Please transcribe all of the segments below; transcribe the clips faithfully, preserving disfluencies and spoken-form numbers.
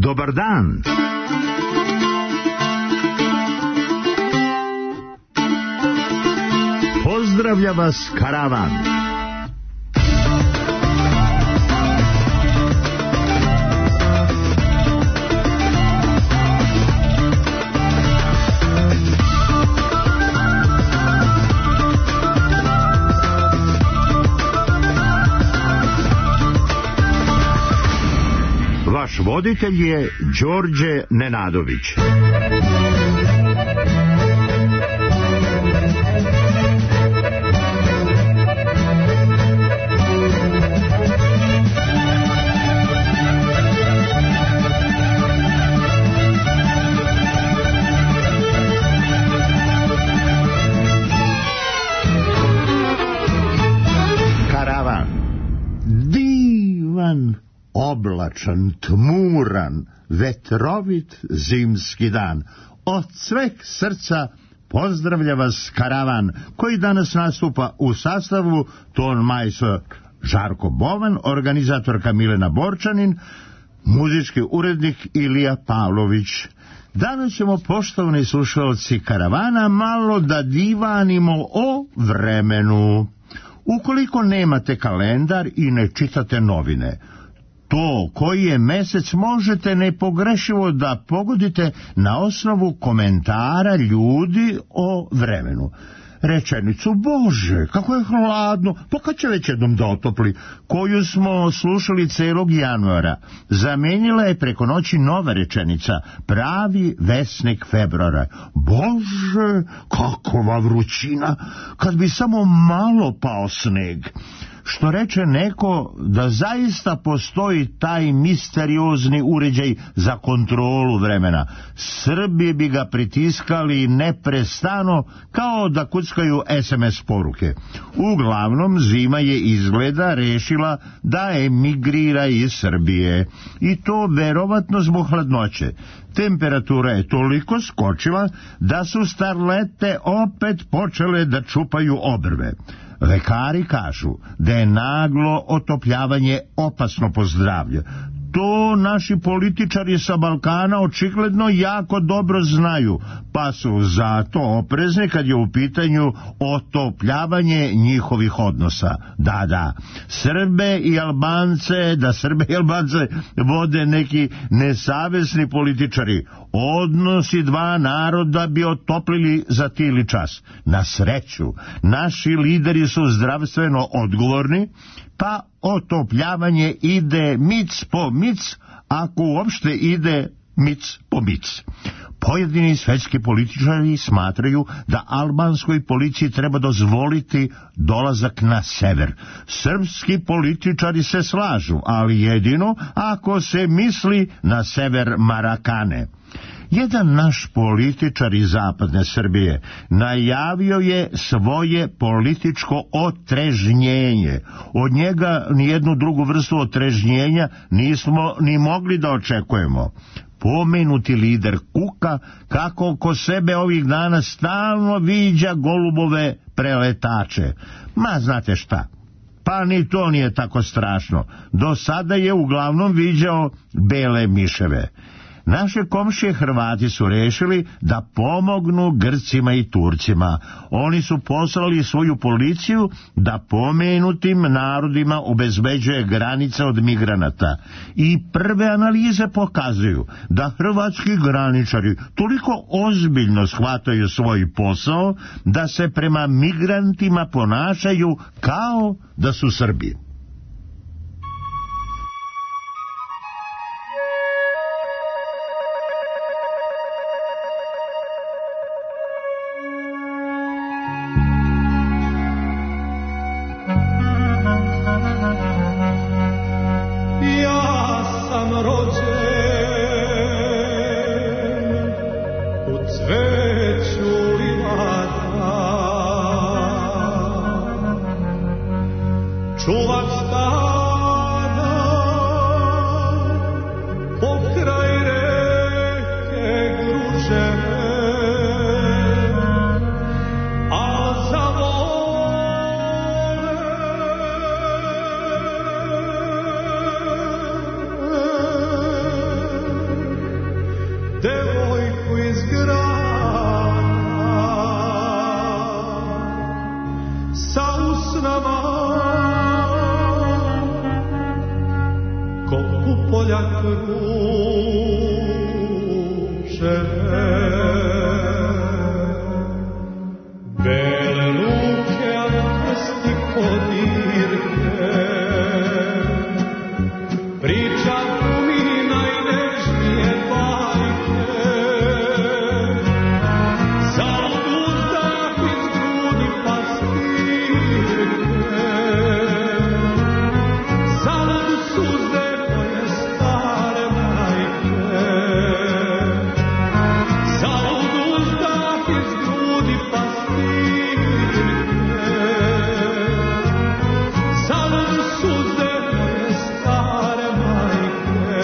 Dobar dan. Pozdravlja vas karavan. Vaš voditelj je Đorđe Nenadović. Karavan. Divan, oblačan, tmuran, vetrovit zimski dan. Od sveg srca pozdravlja vas karavan, koji danas nastupa u sastavu ton majstor Žarko Bovan, organizatorka Milena Borčanin, muzički urednik Ilija Pavlović. Danas ćemo, poštovani slušalci karavana, malo da divanimo o vremenu. Ukoliko nemate kalendar i ne čitate novine, to koji je mesec možete nepogrešivo da pogodite na osnovu komentara ljudi o vremenu. Rečenicu "Bože, kako je hladno, pa kad će već jednom da otopli", koju smo slušali celog januara, zamenila je preko noći nova rečenica, pravi vesnik februara. "Bože, kakova vrućina, kad bi samo malo pao sneg." Što reče neko da zaista postoji taj misteriozni uređaj za kontrolu vremena. Srbi bi ga pritiskali neprestano kao da kuckaju es em es poruke. Uglavnom, zima je izgleda rešila da emigrira iz Srbije. I to verovatno zbog hladnoće. Temperatura je toliko skočila da su starlete opet počele da čupaju obrve. Lekari kažu da je naglo otopljavanje opasno po zdravlje. To naši političari sa Balkana očigledno jako dobro znaju, pa su zato oprezni kad je u pitanju otopljavanje njihovih odnosa. Da, da, Srbe i Albance, da Srbe i Albance vode neki nesavesni političari. Odnosi dva naroda bi otoplili za tili čas. Na sreću, naši lideri su zdravstveno odgovorni, pa otopljavanje ide mic po mic, ako uopšte ide mic po mic. Pojedini svetski političari smatraju da albanskoj policiji treba dozvoliti dolazak na sever. Srpski političari se slažu, ali jedino ako se misli na sever Marakane. Jedan naš političar iz zapadne Srbije najavio je svoje političko otrežnjenje. Od njega nijednu drugu vrstu otrežnjenja nismo ni mogli da očekujemo. Pomenuti lider kuka kako ko sebe ovih dana stalno viđa golubove preletače. Ma znate šta, pa ni to nije tako strašno. Do sada je uglavnom viđao bele miševe. Naše komšije Hrvati su rešili da pomognu Grcima i Turcima. Oni su poslali svoju policiju da pomenutim narodima obezbeđuje granice od migranata. I prve analize pokazuju da hrvatski graničari toliko ozbiljno shvataju svoj posao da se prema migrantima ponašaju kao da su Srbi. Čuva polja kruže, bele ruke, a prsti kodirke, priča mi najnežnije bajke, zalud uzdah iz grudi pastirke, zalud suze moje stare majke, zalud uzdah iz grudi pastirke, zalud suze moje stare majke.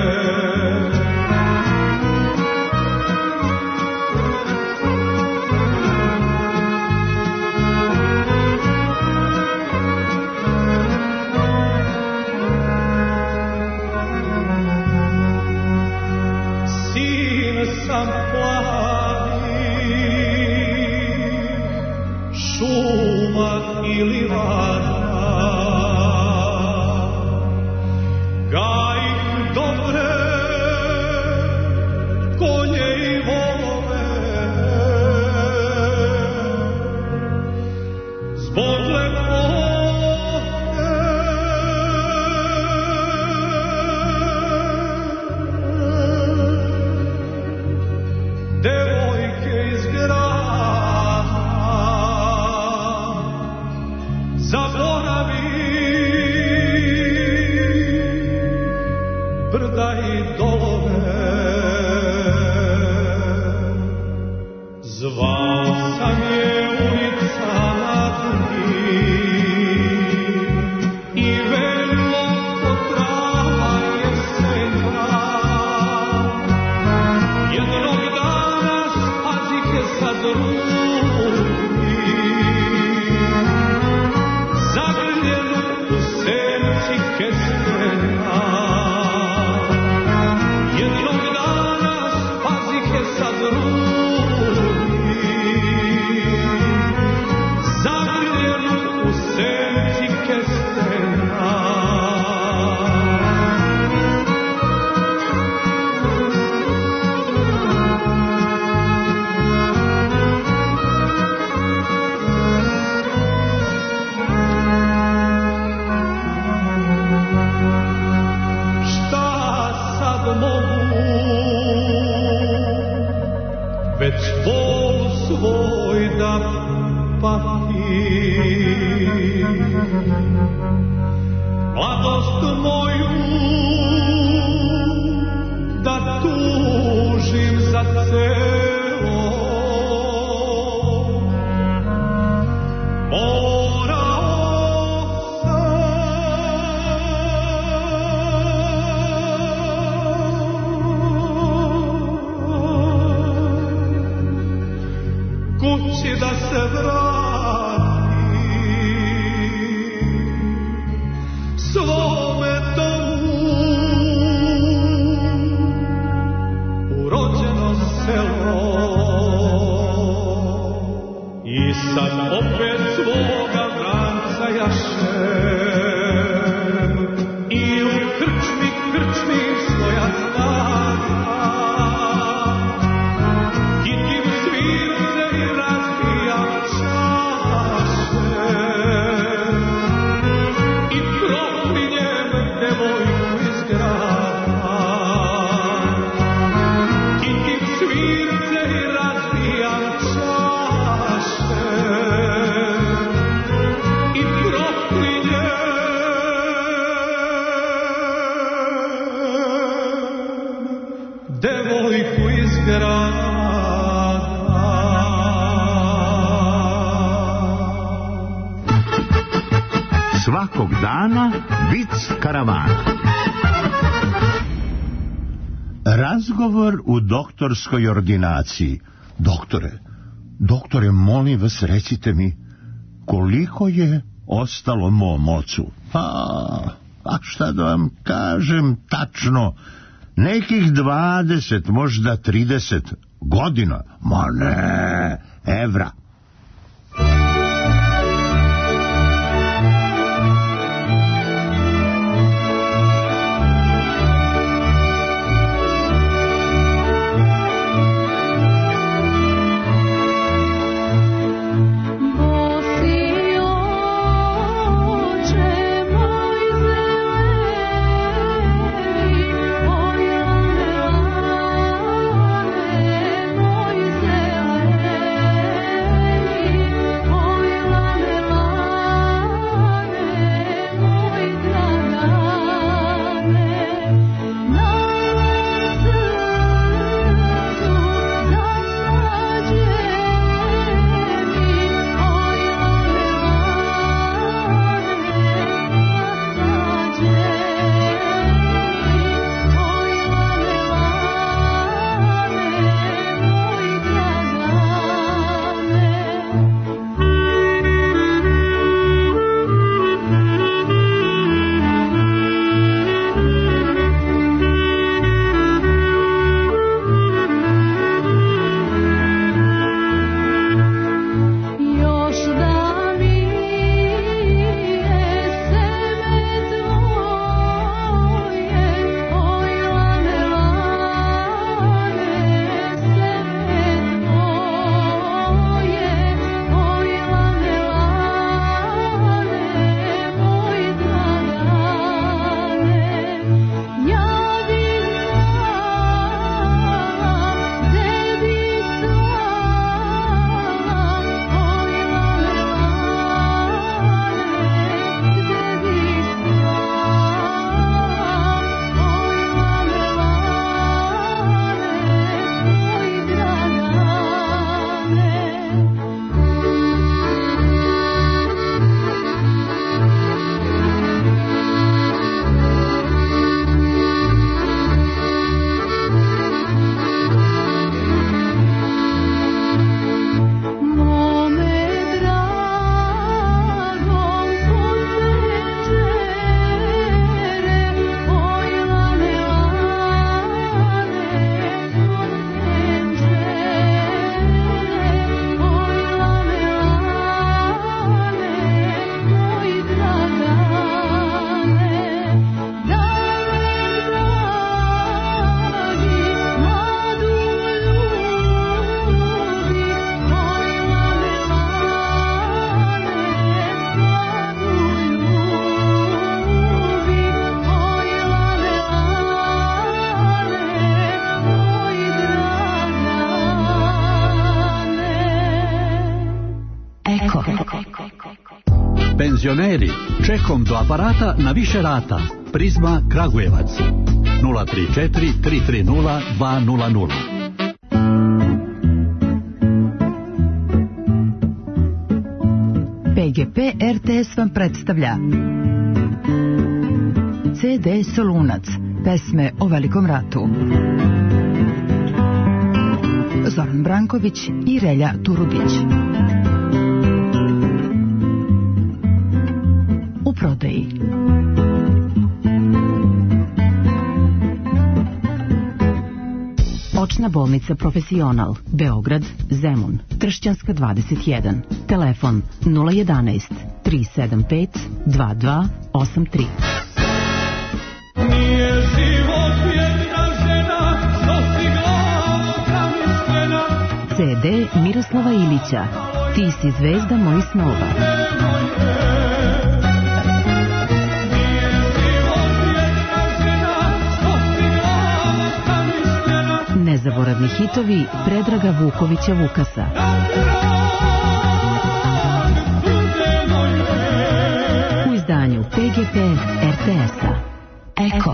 Sin sam plavi, šuma i livada, gajim dobre konje i volove, zbog lepote devojke iz grada, zaboravi brda i dolove. Zvao sam je ulicama drugih i velo po trava jesenja. Jednog dana spazike sa drugih, zagrljenu u senci kestenja. Jednog dana spazike sa drugih, zagrljenu u senci kestenja. Šta sad mogu, već bol svoj da patim, mladost moju da tužim za celo. Morao sam kući da se vratim, svome domu u rođeno selo. I sad opet svoga vranca jašem i u krčmi krčmim svoja stara, kitim svirce i razbijam čaše i proklinjem devojku iz grada. Kitim svirce i razbijam čaše i proklinjem devojku iz grada. Svakog dana vic karavana. Razgovor u doktorskoj ordinaciji. Doktore, doktore, molim vas, recite mi, koliko je ostalo mom ocu? A, a šta da vam kažem tačno? Nekih dvadeset, možda trideset godina. Ma ne, evra. Penzioneri, čekom do aparata na više rata. Prizma Kragujevac nula tri četiri tri tri nula dva nula nula. P G P R T S vam predstavlja C D Solunac, pesme o Velikom ratu. Zoran Branković i Relja Turudić. U prodaji. Očna bolnica Profesional, Beograd, Zemun, Tršćanska dvadeset jedan. Telefon nula jedanaest tri sedam pet dva dva osam tri. Nije život jedna žena, što si glaska mislena. C D Miroslava Ilića, Ti si zvezda mojih snova. Nezaboravni hitovi Predraga Vukovića Vukasa. U izdanju P G P R T S-a. Eko.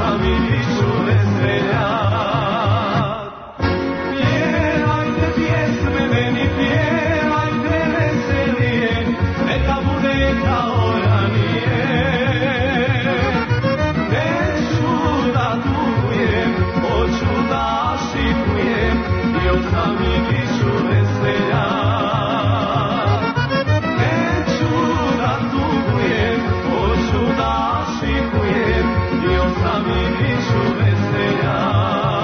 sam i biću veseljak. Pjevajte pjesme meni, pjevajte veselije, neka bude kao ranije. Neću da tugujem, hoću da šikujem, bio sam i biću veseljak. Neću da tugujem, hoću da šikujem, bio sam i biću veseljak.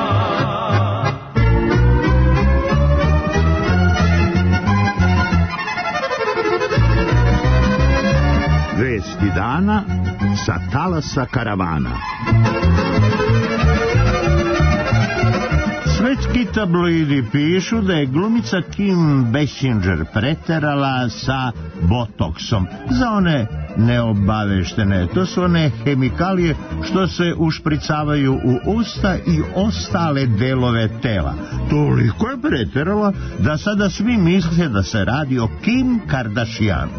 Vesti dana sa talasa karavana. Svetski tabloidi pišu da je glumica Kim Basinger preterala sa botoksom. Za one neobaveštene, to su one hemikalije što se ušpricavaju u usta i ostale delove tela. Toliko je preterala da sada svi misle da se radi o Kim Kardashian.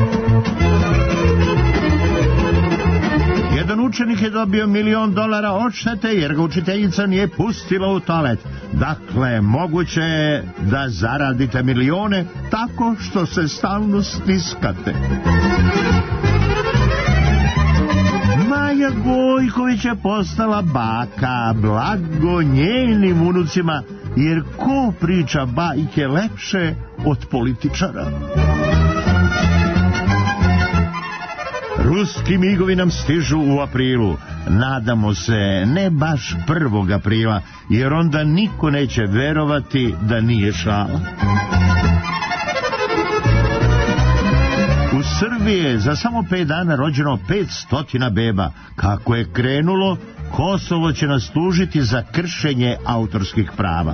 Jedan učenik je dobio milion dolara odštete jer ga učiteljica nije pustila u toalet. Dakle, moguće je da zaradite milione tako što se stalno stiskate. Maja Gojković je postala baka, blago njenim unucima, jer ko priča bajke lepše od političara? Ruski migovi nam stižu u aprilu. Nadamo se ne baš prvog aprila, jer onda niko neće verovati da nije šala. U Srbiji je za samo pet dana rođeno petsto beba. Kako je krenulo, Kosovo će nas tužiti za kršenje autorskih prava.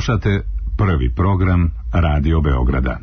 Slušate prvi program Radio Beograda.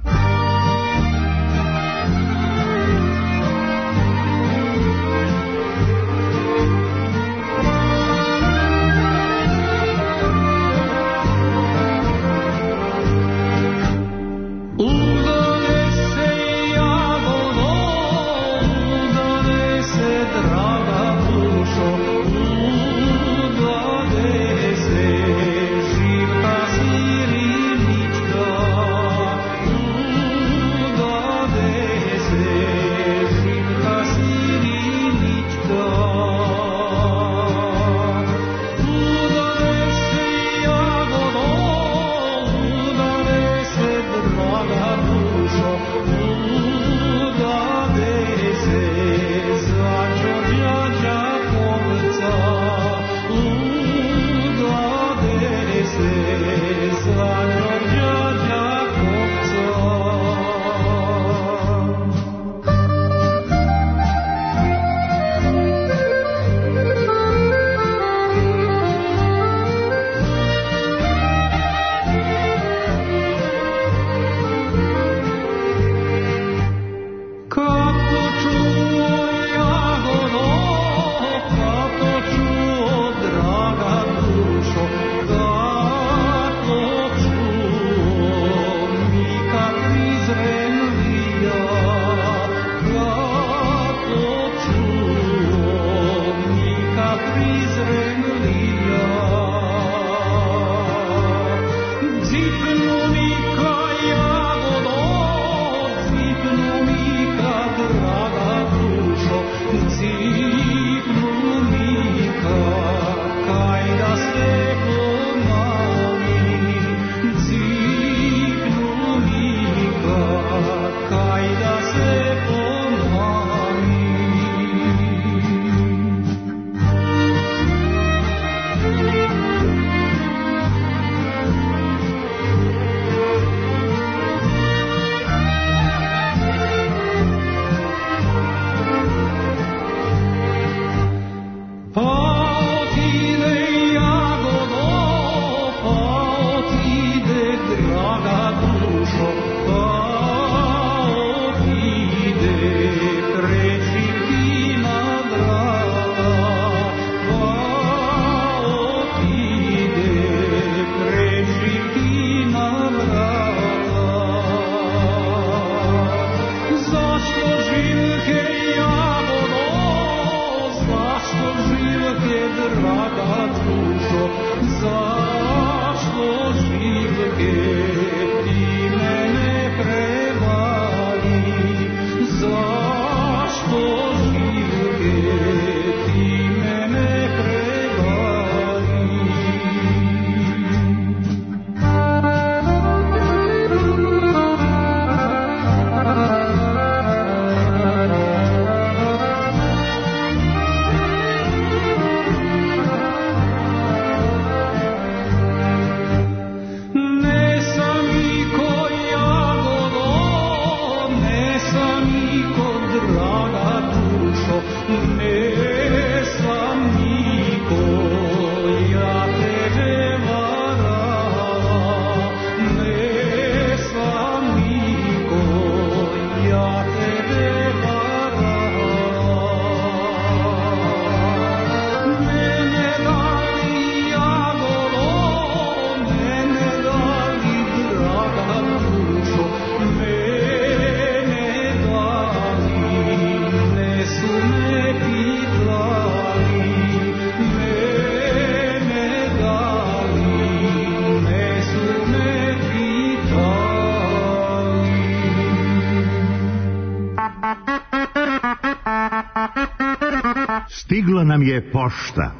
Stigla nam je pošta.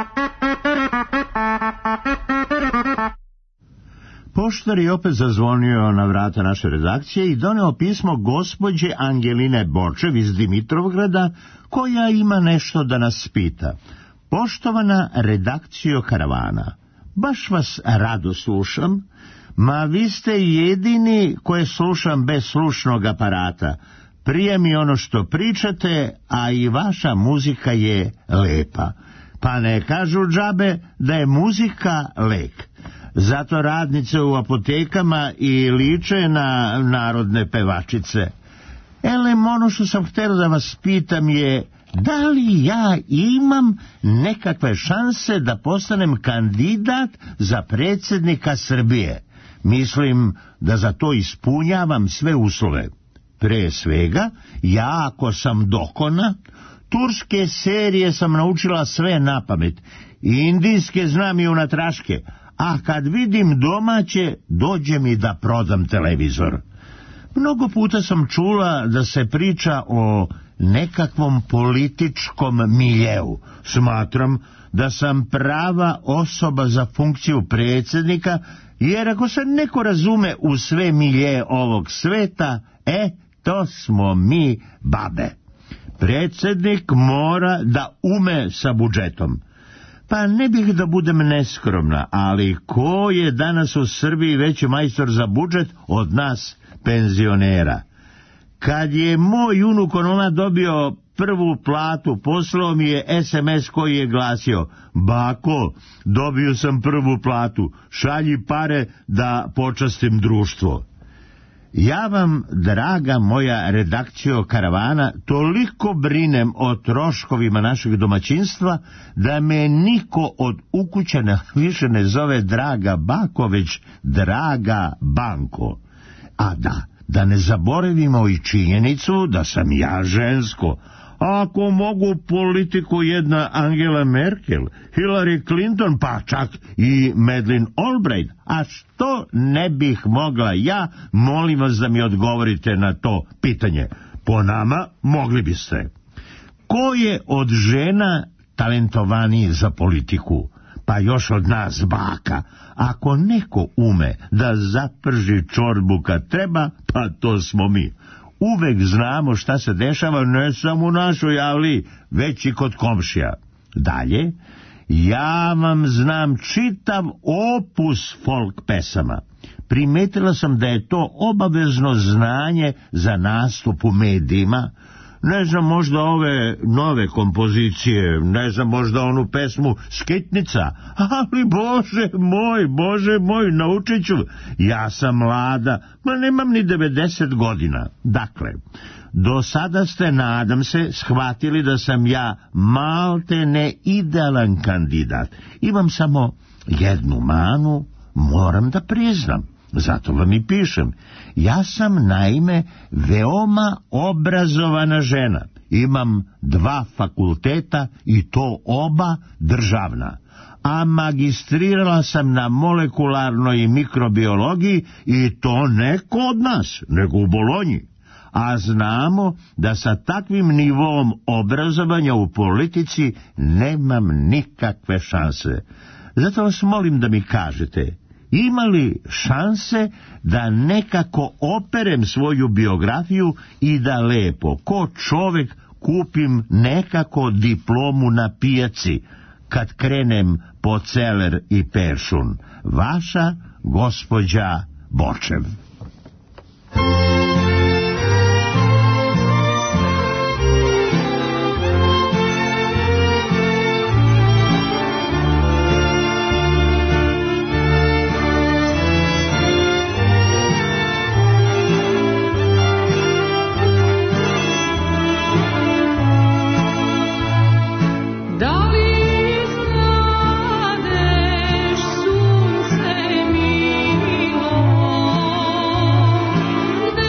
Poštar je opet zazvonio na vrata naše redakcije i doneo pismo gospođe Angeline Bočev iz Dimitrovgrada, koja ima nešto da nas pita. Poštovana redakcijo Karavana, baš vas rado slušam, ma vi ste jedini koje slušam bez slušnog aparata. Prije mi ono što pričate, a i vaša muzika je lepa. Pa ne kažu džabe da je muzika lek. Zato radnice u apotekama i liče na narodne pevačice. Elem, ono što sam htio da vas pitam je, da li ja imam nekakve šanse da postanem kandidat za predsjednika Srbije? Mislim da za to ispunjavam sve uslove. Pre svega, ja ako sam dokona, turske serije sam naučila sve napamet, indijske znam i unatraške, a kad vidim domaće, dođe mi da prodam televizor. Mnogo puta sam čula da se priča o nekakvom političkom miljeu. Smatram da sam prava osoba za funkciju predsjednika, jer ako se neko razume u sve milje ovog sveta, e, to smo mi babe. Predsjednik mora da ume sa budžetom. Pa ne bih da budem neskromna, ali ko je danas u Srbiji veći majstor za budžet od nas penzionera? Kad je moj unuk onoma dobio prvu platu, poslao mi je es em es koji je glasio: bako, dobio sam prvu platu, šalji pare da počastim društvo. Ja vam, draga moja redakcijo Karavana, toliko brinem o troškovima našeg domaćinstva da me niko od ukućana više ne zove draga bako, već draga banko. A da, da ne zaboravimo i činjenicu da sam ja žensko. Ako mogu politiku jedna Angela Merkel, Hillary Clinton, pa čak i Madeleine Albright, a što ne bih mogla ja, molim vas da mi odgovorite na to pitanje. Po nama mogli biste. Ko je od žena talentovaniji za politiku? Pa još od nas baka. Ako neko ume da zaprži čorbu kad treba, pa to smo mi. Uvek znamo šta se dešava ne samo u našoj avli, već i kod komšija. Dalje, ja vam znam čitav opus folk pesama. Primetila sam da je to obavezno znanje za nastup u medijima. Ne znam, možda ove nove kompozicije, ne znam, možda onu pesmu Skitnica, ali Bože moj, Bože moj, naučit ću. Ja sam mlada, ma nemam ni devedeset godina. Dakle, do sada ste, nadam se, shvatili da sam ja malte ne idealan kandidat. Imam samo jednu manu, moram da priznam. Zato vam i pišem. Ja sam, naime, veoma obrazovana žena. Imam dva fakulteta i to oba državna. A magistrirala sam na molekularnoj mikrobiologiji i to ne kod nas, nego u Bolonji. A znamo da sa takvim nivom obrazovanja u politici nemam nikakve šanse. Zato vas molim da mi kažete, ima li šanse da nekako operem svoju biografiju i da lepo, ko čovek, kupim nekako diplomu na pijaci kad krenem po celer i peršun? Vaša gospođa Bočev. Da li znadeš, sunce milo,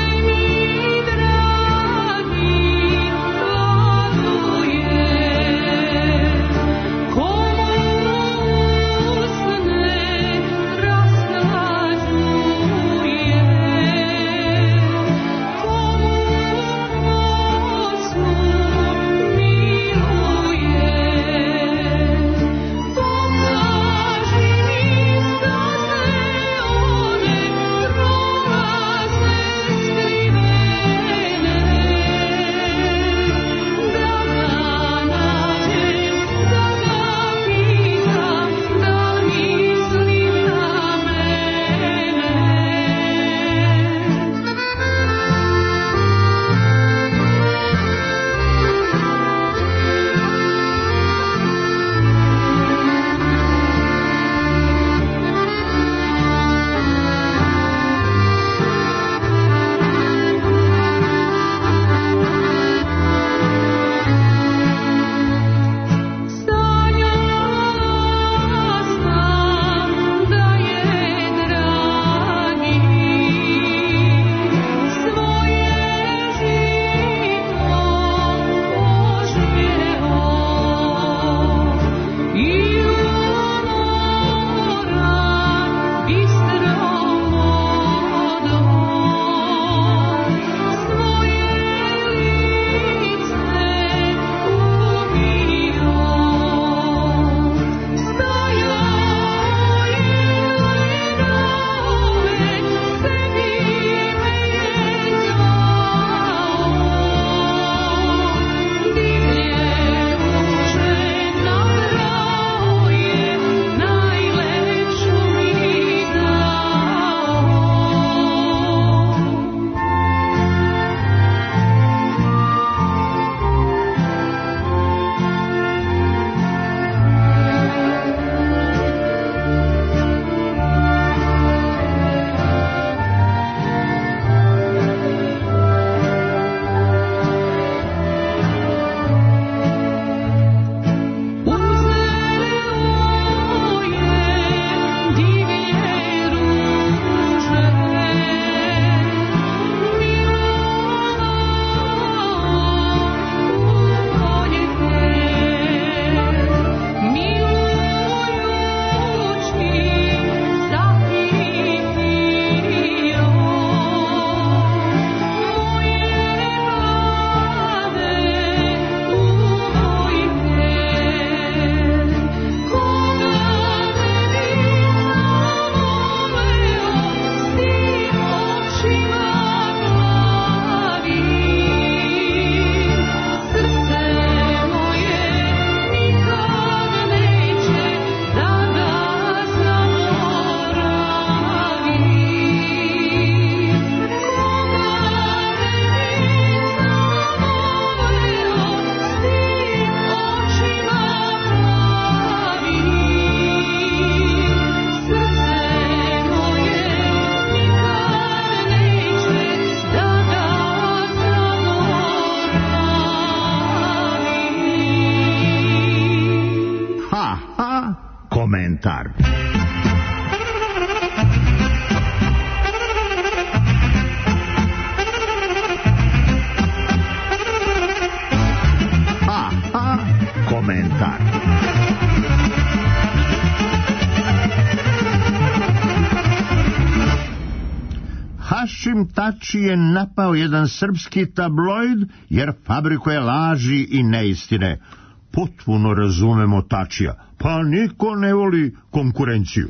režim Tači je napao jedan srpski tabloid jer fabrikuje laži i neistine. Potpuno razumemo Tačija, pa niko ne voli konkurenciju.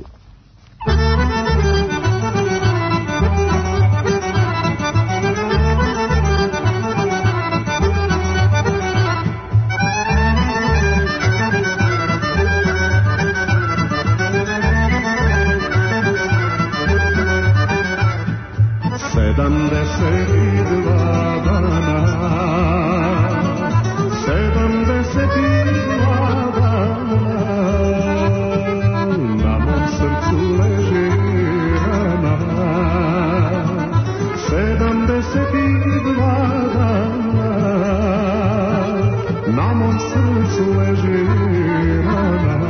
Sedamdeset i dva dana, sedamdeset i dva dana, na mom srcu leži rana. Sedamdeset i dva dana, na mom srcu leži rana.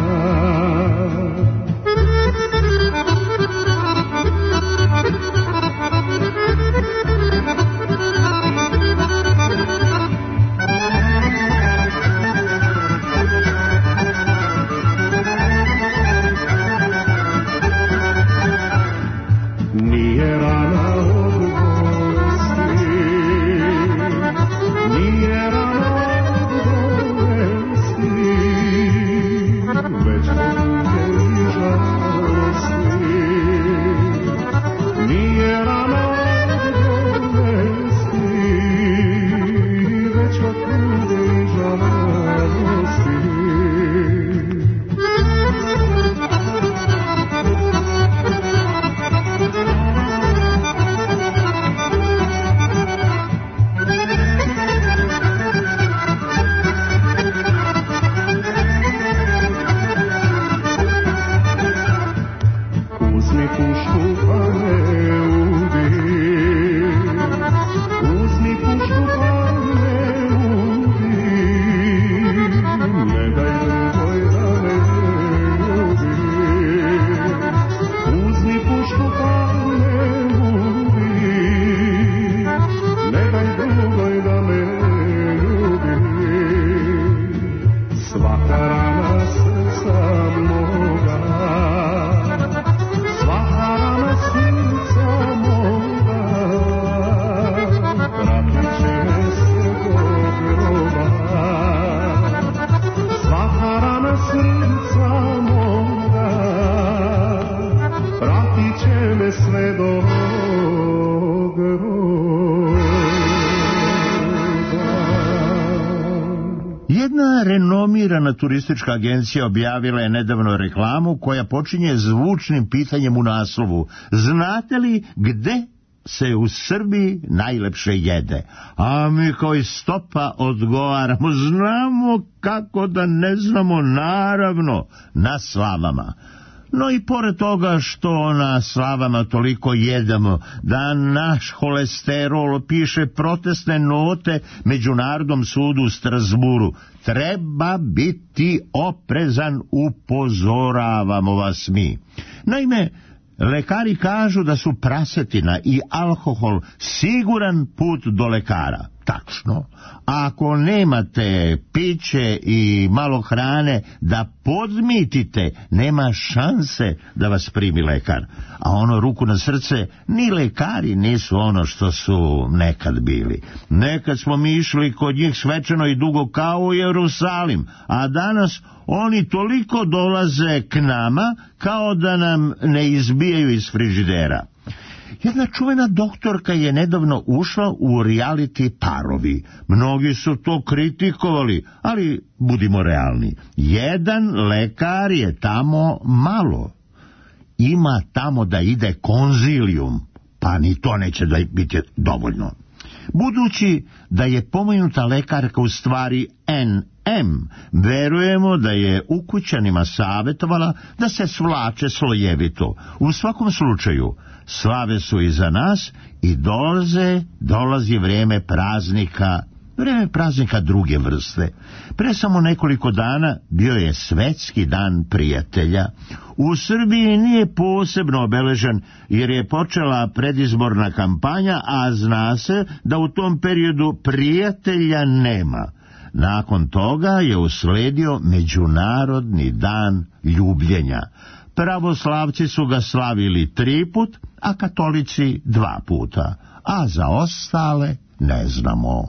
Renomirana turistička agencija objavila je nedavno reklamu koja počinje zvučnim pitanjem u naslovu: znate li gde se u Srbiji najlepše jede? A mi kao iz Stopa odgovaramo: znamo, kako da ne znamo, naravno, na Slavama. No i pored toga što na Slavama toliko jedemo da naš holesterol piše protestne note Međunarodnom sudu u Strasburu, treba biti oprezan, upozoravamo vas mi. Naime, lekari kažu da su prasetina i alkohol siguran put do lekara. Tačno. Ako nemate piće i malo hrane da podmitite, nema šanse da vas primi lekar. A ono, ruku na srce, ni lekari nisu ono što su nekad bili. Nekad smo mi išli kod njih svečano i dugo kao u Jerusalim, a danas oni toliko dolaze k nama kao da nam ne izbijaju iz frižidera. Jedna čuvena doktorka je nedavno ušla u reality Parovi. Mnogi su to kritikovali, ali budimo realni. Jedan lekar je tamo malo. Ima tamo da ide konzilijum, pa ni to neće da biti dovoljno. Budući da je pomenuta lekarka u stvari en em, verujemo da je ukućanima savjetovala da se svlače slojevito. U svakom slučaju, slave su iza nas i dolaze, dolazi vrijeme praznika, vrijeme praznika druge vrste. Pre samo nekoliko dana bio je Svetski dan prijatelja. U Srbiji nije posebno obeležen jer je počela predizborna kampanja, a zna se da u tom periodu prijatelja nema. Nakon toga je usledio Međunarodni dan ljubljenja. Pravoslavci su ga slavili tri put, a katolici dva puta, a za ostale ne znamo.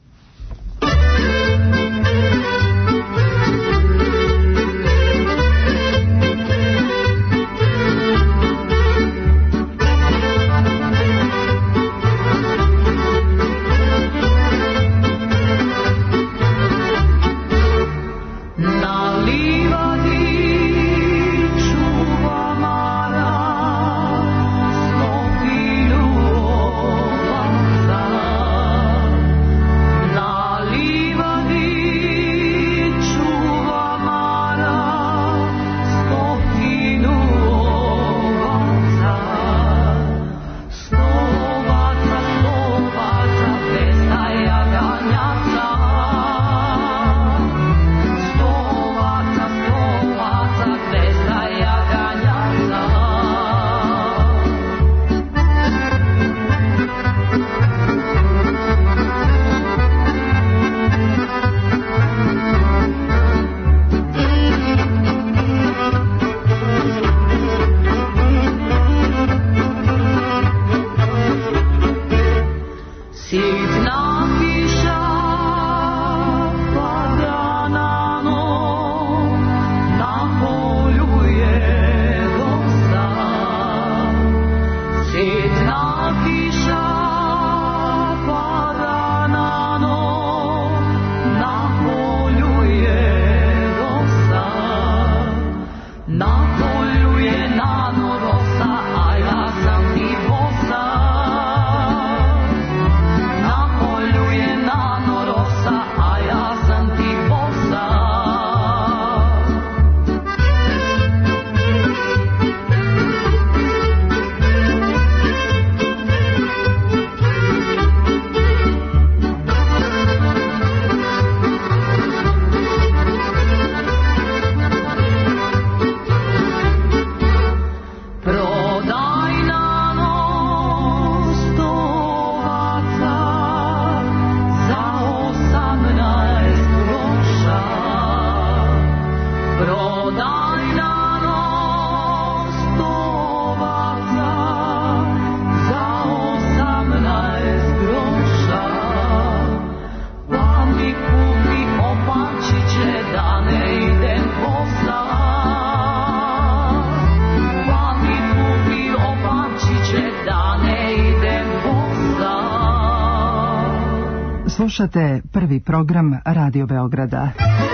Slušate prvi program Radio Beograda.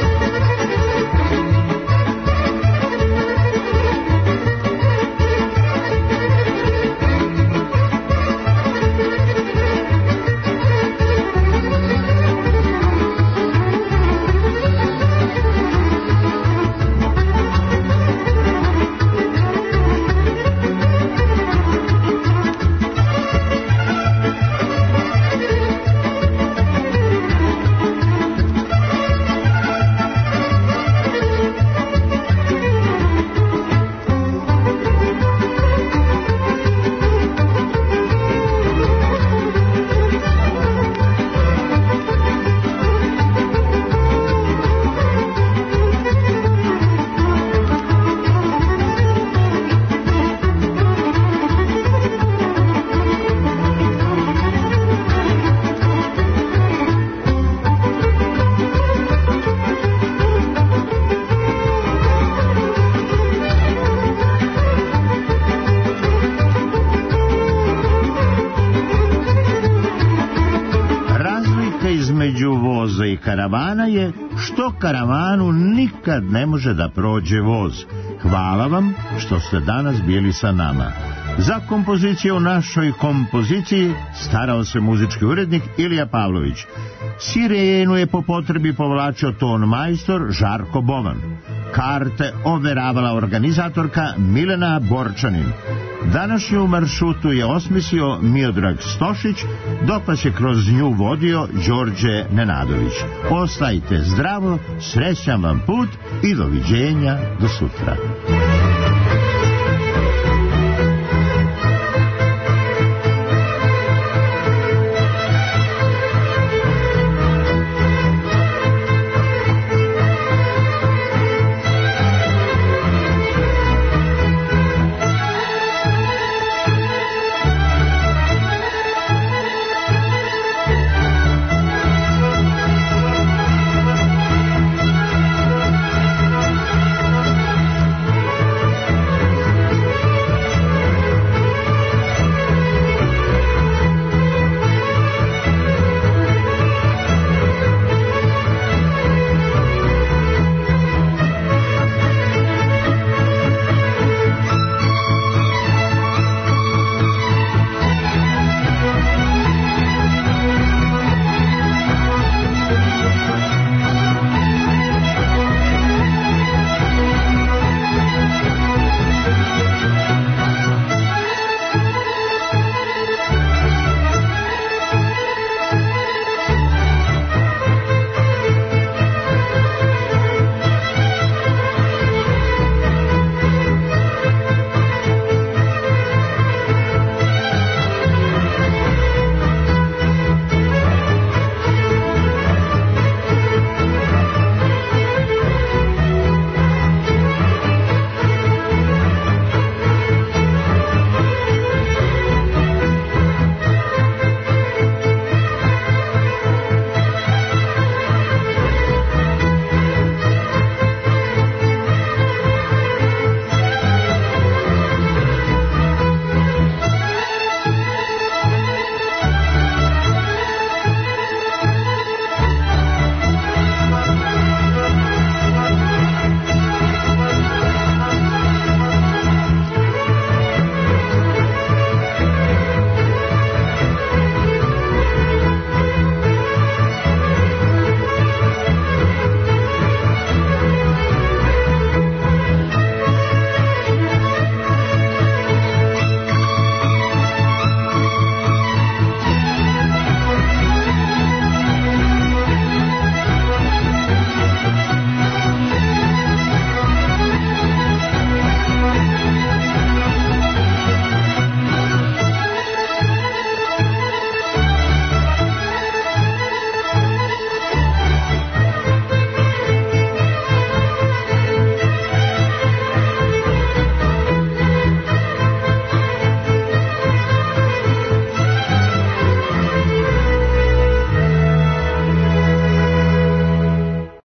Karavana je što karavanu nikad ne može da prođe voz. Hvala vam što ste danas bili sa nama. Za kompoziciju u našoj kompoziciji starao se muzički urednik Ilija Pavlović. Sirenu je po potrebi povlačio ton majstor Žarko Bovan. Karte overavala organizatorka Milena Borčanin. Današnju maršrutu je osmislio Miodrag Stošić, dok vas je kroz nju vodio Đorđe Nenadović. Ostajte zdravo, srećan vam put i doviđenja do sutra.